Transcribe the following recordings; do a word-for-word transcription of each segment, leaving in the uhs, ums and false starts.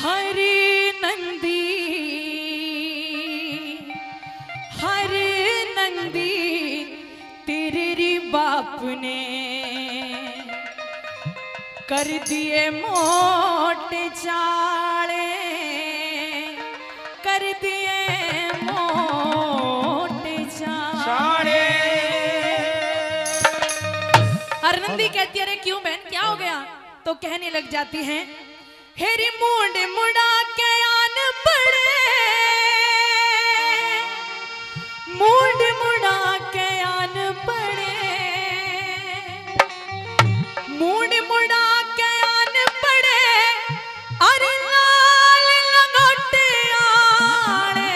हरे नंदी हरे नंदी तेरे बाप ने कर दिए मोटे चाले, कर दिए मोटे चाले। हरनंदी कहती है अरे क्यों बहन क्या हो गया? तो कहने लग जाती हैं हेरी मुंड मुड़ा के आन पड़े, मुंड मुड़ा के आन पड़े, मुंड मुड़ा के आन पड़े, अरे लाल लंगोटे आने।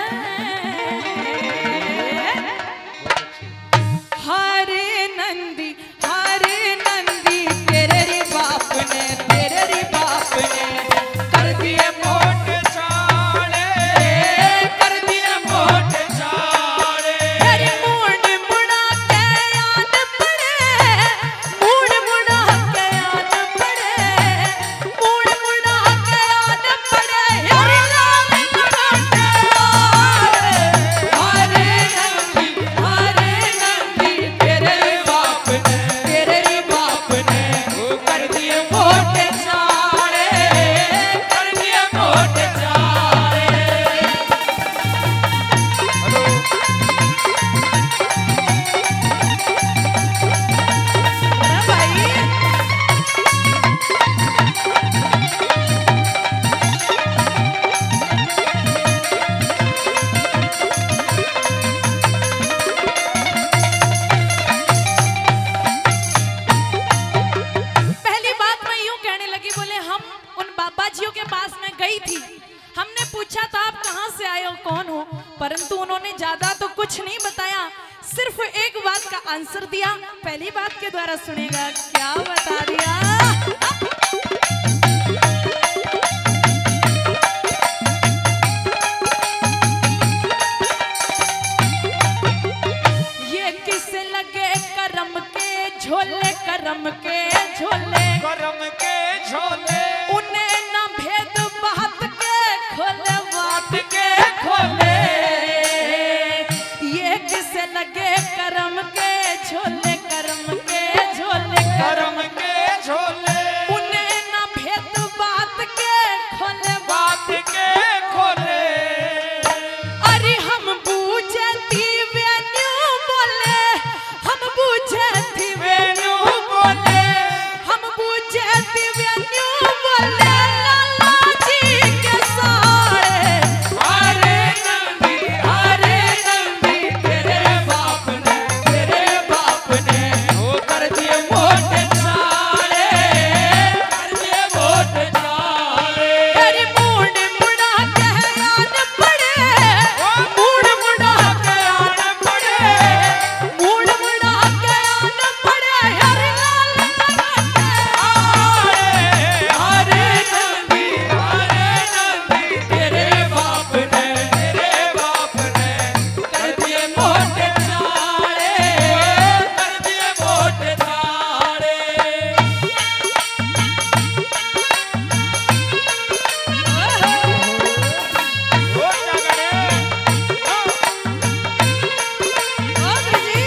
हरे नंदी हरे नंदी तेरे रे बाप ने, तेरे रे बाप ने कर दिए मोटे चाले, कर दिए मोटे चाले। तेरे मुंड मुड़ा के आन पड़े, मुंड मुड़ा के आन पड़े, मुंड मुड़ा के आन पड़े, अरे लाल लंगोटे आने। हरे नंदी हरे नंदी तेरे रे बाप ने, तेरे रे बाप ने कर दिए मोटे चाले, कर दिए मोटे चाले। अरे भाई पहली बात मैं यूं कहने लगी, बोले हम उन बाबा जियों के पास में गई थी, हमने पूछा था आप कहां से आए हो कौन हो, परंतु उन्होंने ज्यादा तो कुछ नहीं बताया, सिर्फ एक बात का आंसर दिया। पहली बात के द्वारा सुनेगा क्या बता दिया। ये किस लगे करम के झोले, करम के झोले, करम के झोले उन्हें न भेद बात के खोले, बात के खोले। ये किसे लगे करम के झोले, करम के झोले, करम के झोले उन्हें न भेद बात के खोले, बात के खोले। अरे हम बूझे थी वेन्यू बोले, हम बूझे थी वेणु बोले हम बूझे थी वेन्यू बोले, लाला जी के सारे। हरे नंदी हरे नंदी तेरे बाप ने, तेरे बाप ने वो कर दिए मोटे चाले, कर दिए मोटे चाले। तेरी मुंड मुड़ा के आन पड़े, मुंड मुड़ा के आन पड़े, मुंड मुड़ा के आन पड़े, हरे लाल लंगोटे आने। हरे नंदी हरे नंदी तेरे बाप ने, तेरे बाप ने कर दिए मोटे चाले, कर दिए मोटे चाले। ओ जगड़े ओ गुरुजी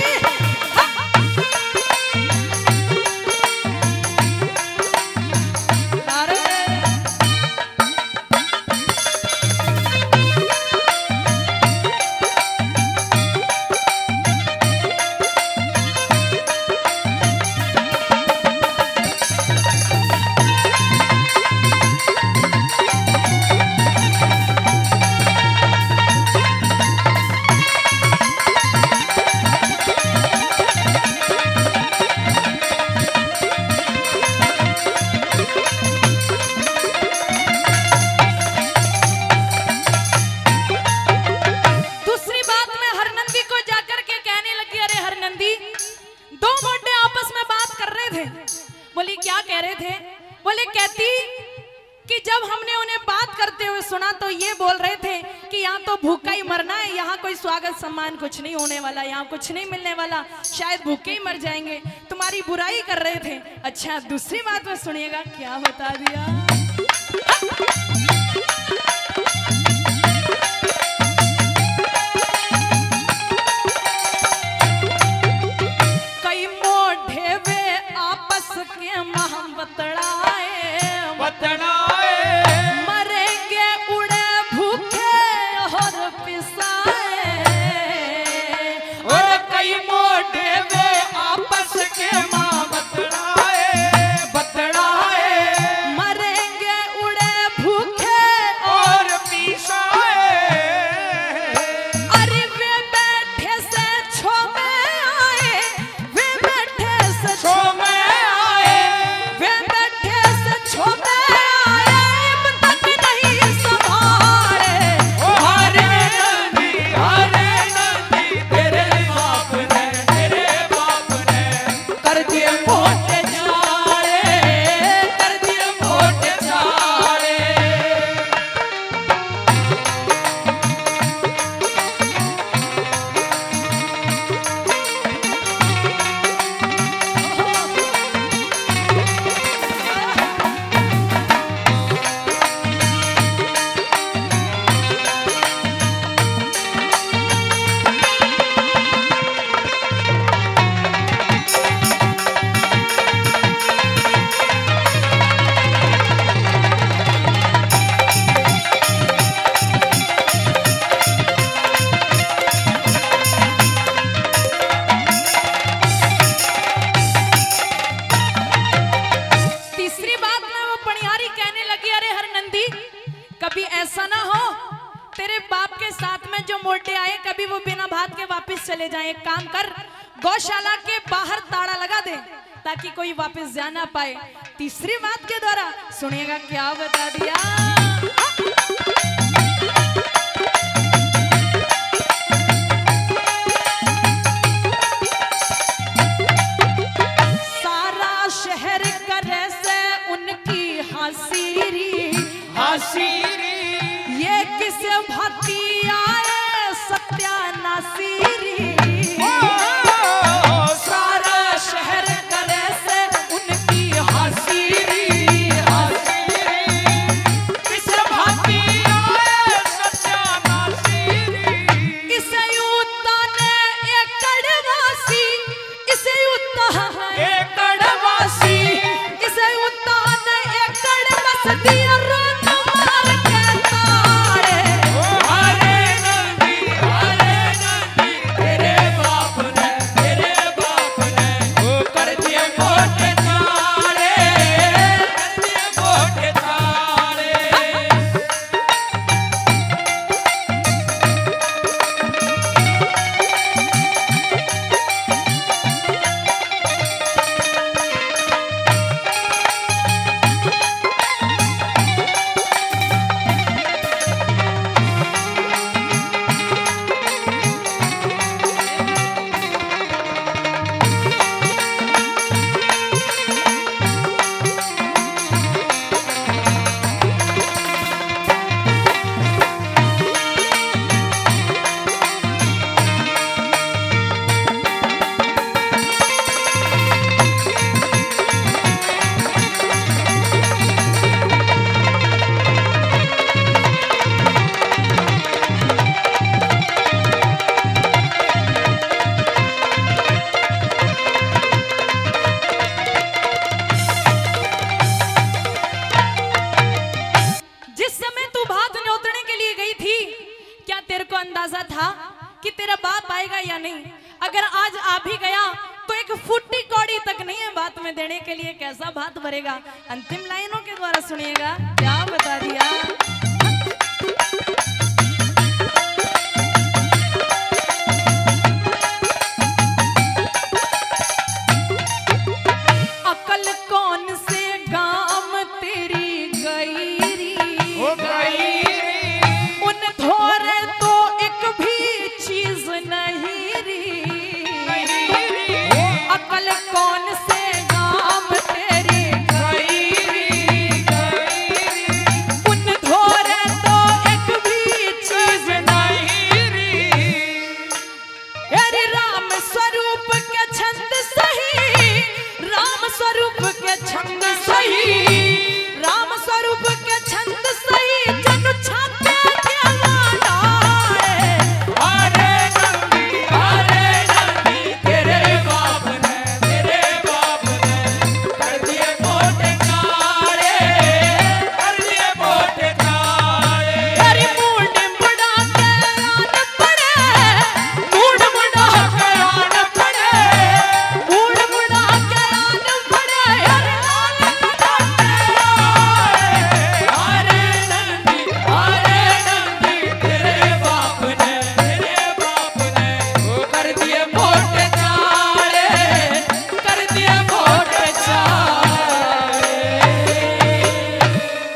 तारे दूसरी बात मैं हरनंदी को जाकर के कहने लगी अरे हरनंदी, दो मोटे आपस में बात कर रहे थे। बोली क्या कह रहे थे? बोले कहती कि जब हमने उन्हें बात करते हुए सुना तो ये बोल रहे थे कि यहाँ तो भूखा ही मरना है, यहाँ कोई स्वागत सम्मान कुछ नहीं होने वाला, यहाँ कुछ नहीं मिलने वाला, शायद भूखे ही मर जाएंगे, तुम्हारी बुराई कर रहे थे। अच्छा दूसरी बात में सुनिएगा क्या बता दिया। कभी ऐसा ना हो तेरे बाप के साथ में जो मोटे आए कभी वो बिना भात के वापस चले जाएं। एक काम कर, गौशाला के बाहर ताला लगा दे ताकि कोई वापस जा ना पाए। तीसरी बात के द्वारा सुनिएगा क्या बता दिया। सारा शहर करे से उनकी हसीरी हसीरी ये किस भांति आए सत्यानासीरी। सारा शहर करे से उनकी हसीरी हसीरी किस भांति आए सत्यानासीरी। इसे युद्ध ने एकड़वासी इसे युद्ध एकड़वासी इसे युद्ध ने एकड़ बसती रंग मार के ताड़े। हरे नंदी हरे नंदी तेरे बाप ने तेरे बाप ने वो कर दिए मोटे ताड़े कर दिए मोटे ताड़े। जिस समय तू भात न्योतने के लिए गई थी क्या तेरे को अंदाजा था कि तेरा बाप आएगा या नहीं? अगर आज आ भी गया तो एक फुट्टी कौड़ी तक नहीं है भात में देने के लिए। कैसा भात भरेगा? अंतिम लाइनों के द्वारा सुनिएगा क्या बता दिया। अकल कौन से गाम तेरी गईरी ओ